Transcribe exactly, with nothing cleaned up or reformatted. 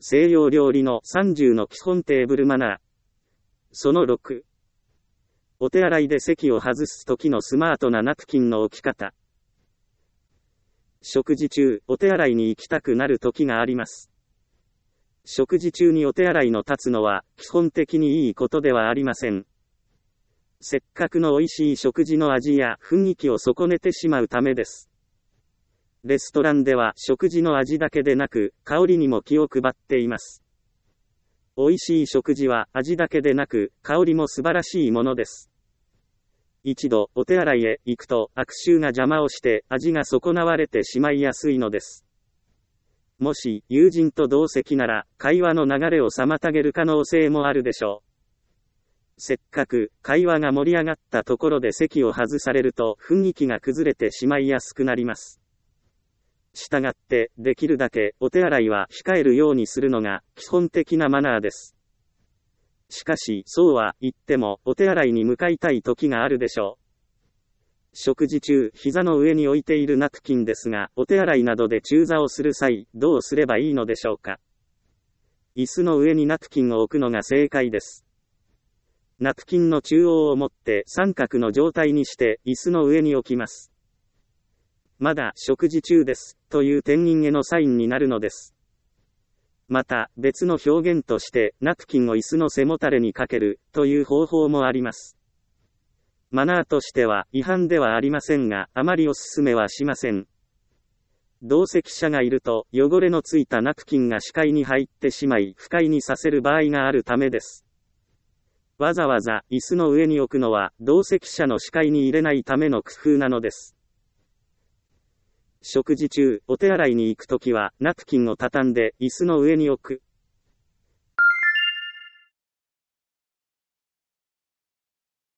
西洋料理のさんじゅうの基本テーブルマナー。そのろく。お手洗いで席を外す時のスマートなナプキンの置き方。食事中、お手洗いに行きたくなる時があります。食事中にお手洗いの立つのは、基本的にいいことではありません。せっかくの美味しい食事の味や雰囲気を損ねてしまうためです。レストランでは食事の味だけでなく、香りにも気を配っています。美味しい食事は味だけでなく、香りも素晴らしいものです。一度お手洗いへ行くと悪臭が邪魔をして味が損なわれてしまいやすいのです。もし友人と同席なら会話の流れを妨げる可能性もあるでしょう。せっかく会話が盛り上がったところで席を外されると雰囲気が崩れてしまいやすくなります。したがってできるだけお手洗いは控えるようにするのが基本的なマナーです。しかし、そうは言っても、お手洗いに向かいたい時があるでしょう。食事中、膝の上に置いているナプキンですが、お手洗いなどで中座をする際、どうすればいいのでしょうか。椅子の上にナプキンを置くのが正解です。ナプキンの中央を持って三角の状態にして、椅子の上に置きます。まだ食事中です、という店員へのサインになるのです。また、別の表現として、ナプキンを椅子の背もたれにかける、という方法もあります。マナーとしては、違反ではありませんが、あまりお勧めはしません。同席者がいると、汚れのついたナプキンが視界に入ってしまい、不快にさせる場合があるためです。わざわざ、椅子の上に置くのは、同席者の視界に入れないための工夫なのです。食事中、お手洗いに行くときは、ナプキンを畳んで、椅子の上に置く。